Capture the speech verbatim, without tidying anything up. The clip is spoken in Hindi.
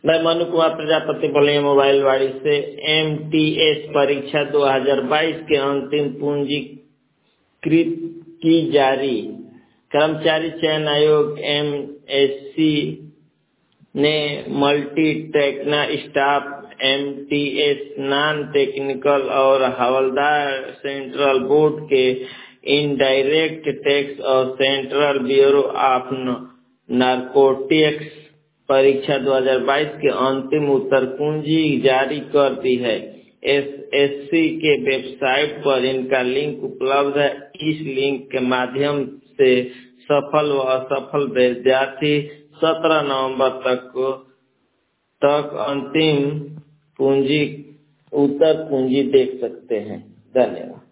मैं मनु कुमार प्रजापति बोले मोबाइल वाड़ी से। एम टी एस परीक्षा दो हज़ार बाईस के अंतिम पूंजीकृत की जारी। कर्मचारी चयन आयोग एम एस सी ने मल्टी टेक्ना staff M T S non technical और हवलदार सेंट्रल बोर्ड के इनडायरेक्ट टैक्स और सेंट्रल ब्यूरो ऑफ नारकोटिक्स परीक्षा दो हज़ार बाईस के अंतिम उत्तर कुंजी जारी कर दी है। एस एस सी के वेबसाइट पर इनका लिंक उपलब्ध है। इस लिंक के माध्यम से सफल व असफल विद्यार्थी सत्रह नवंबर तक तक अंतिम पूंजी उत्तर कुंजी देख सकते हैं। धन्यवाद।